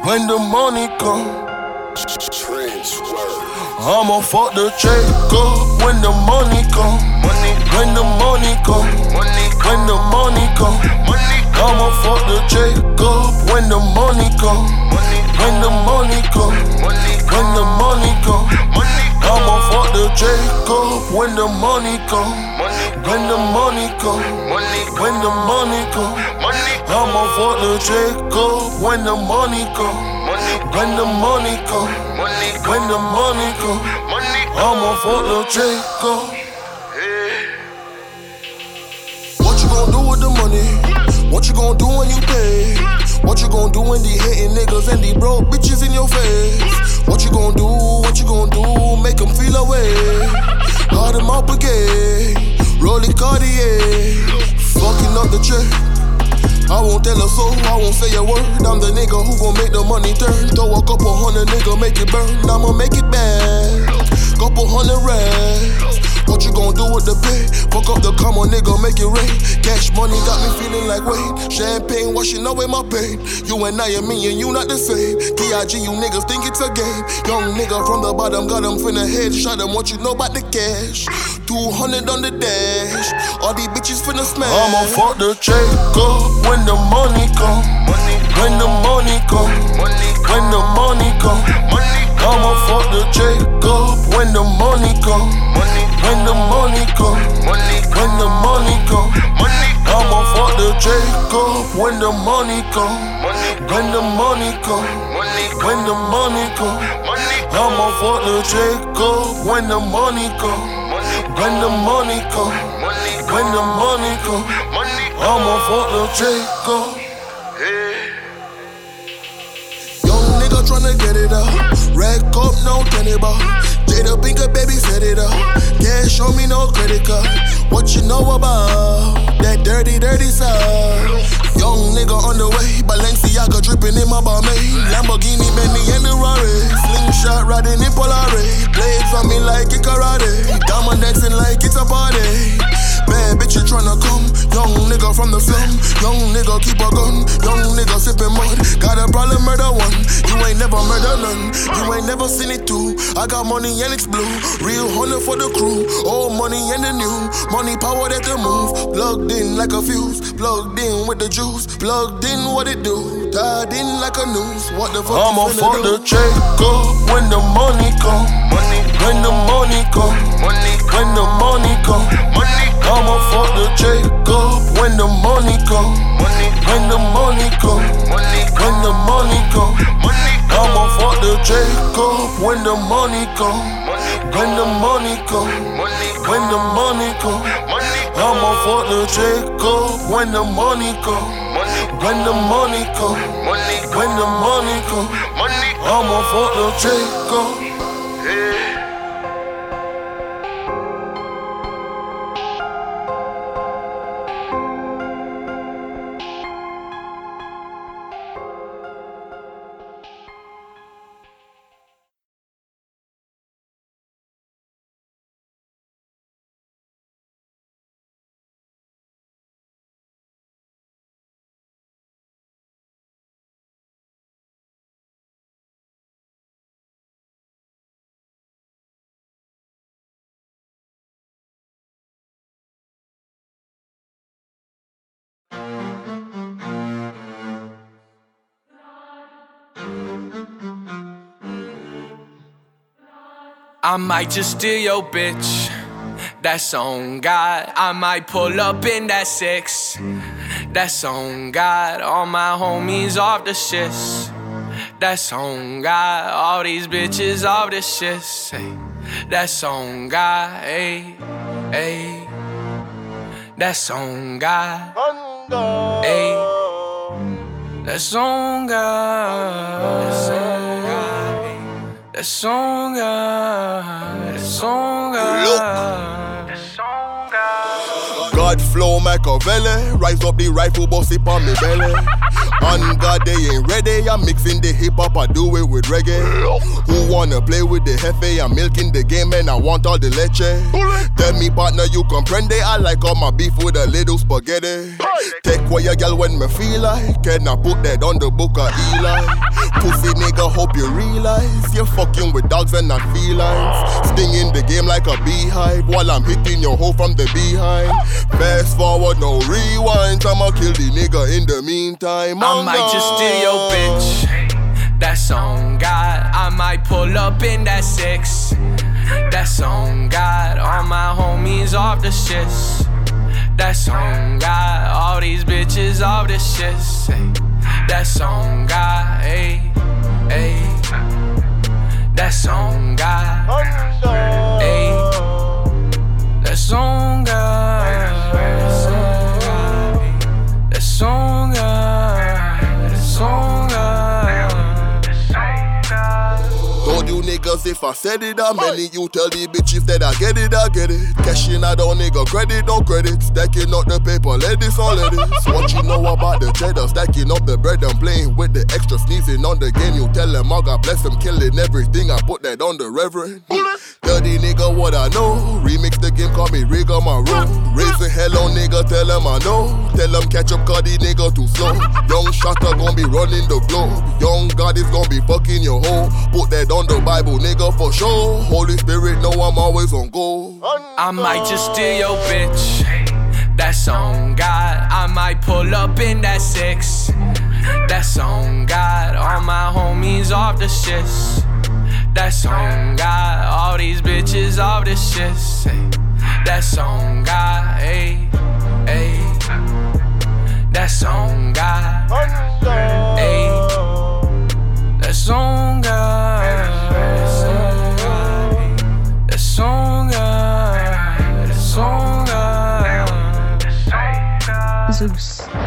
when the money come. I'ma fuck the check up when the money come. When the money come. When the money come. I'ma fuck the check up when the money come. When the money come. When the money come. I'ma fuck the check up when the money come. When the money come. When the money come. I'ma fuck the check up when the money come. When the money come. When the money come. I'ma fuck the check up. What you gon' do with the money? What you gon' do when you pay? What you gon' do when they hating niggas and they broke bitches in your face? What you gon' do? What you gon' do? Make them feel away. Hard them up again. Rolling Cartier. Fucking up the check. I won't tell a soul, I won't say a word. I'm the nigga who gon' make the money turn. Throw a couple hundred, nigga, make it burn. I'ma make it bad. Couple hundred racks. What you gon' do with the pay? Fuck up the comma, nigga, make it rain. Cash money got me feeling like Wayne. Champagne washing away my pain. You and I and me and you not the same. K.I.G. you niggas think it's a game. Young nigga from the bottom, got him finna head. Shot him, what you know about the cash? 200 on the dash. All these bitches finna smash. I'ma fuck the check up when the money come. When the money come. When the money come. I'ma fuck the check up when the money come. When the money come. When the money come. I'ma fuck the check up when the money come. When the money come. When the money come. I'ma fuck the check up when the money come. When the money come. When the money come. I'ma fuck the check up. Young nigga tryna get it up. Rack up, no tenny bar. Jada Pinkett, baby, set it up. Cash, show me no credit card. What you know about that dirty, dirty side? Young nigga on the way, Balenciaga dripping in my Balmain. Lamborghini, Bentley, and the Rari. Slingshot riding in Polaroid. Blades on me like it's karate. Diamond dancing like it's a party. Bad bitch, you tryna come. Young nigga from the slum. Young nigga keep a gun. Young nigga sipping mud. Got a problem, murder one. You ain't never murder none. You ain't never seen it too. I got money and it's blue. Real honor for the crew. Old money and the new. Money power that the move. Plugged in like a fuse. Plugged in with the juice. Plugged in what it do. Tied in like a noose. What the fuck I'ma fuck the check up when the money come. When the money come. When the money come. I'ma fuck the check up when the money come. When the money come. When the money come. I'ma fuck the check up when the money come. When the money come. When the money come. I'ma fuck the check up when the money come. When the money come. When the money come. I'ma fuck the check up. I might just steal your bitch, that's on God. I might pull up in that 6, that's on God. All my homies off the shits, that's on God. All these bitches off the shits, hey, that's on God, hey, hey. That's on God, hey, that's on God, that's on God. That's on God, that's on God, that's on God. God flow Machiavelli, rise up the rifle, bust it on me belly. On God, they ain't ready. I'm mixing the hip hop, I do it with reggae. Who wanna play with the jefe? I'm milking the game and I want all the leche. Tell me partner, you comprende? I like all my beef with a little spaghetti. Take away your girl when me feel like. Can I put that on the book of Eli? Pussy nigga, hope you realize you're fucking with dogs and not felines. Stinging the game like a beehive while I'm hitting your hoe from the behind. Fast forward, no rewind. I'ma kill the nigga in the meantime. I might just steal your bitch. That's on God. I might pull up in that 6. That's on God. All my homies off the shits. That's on God. All these bitches off the shits. That's on God. Ayy, ayy. That's on God. Ayy. That's on God. That's on God. That's on God. That's on God. Told you niggas if I said it, how many you tell the bitches that I get it, I get it. Cashing out on nigga credit, no credit. Stacking up the paper, let this all let it. What you know about the cheddar? Stacking up the bread and playing with the extra sneezing on the game. You tell them, oh God bless them, killing everything. I put that on the reverend. Tell the nigga what I know. Remix the game, call me Rig on my road. Raising hell on nigga, tell them I know. Tell them catch up, cause the nigga too slow. Young Shatta gon' be running the globe. Young God is gon' be fucking your hoe. Put that on the Bible, nigga, for sure. Holy Spirit, know I'm always on go. I might just steal your bitch. That's on God. I might pull up in that 6. That's on God. All my homies off the shits. That's on God. All these bitches off the shits. That's on God. Ayy, ayy. That's on God. Ayy. That's on God. That's on God. That's on God. Zeus.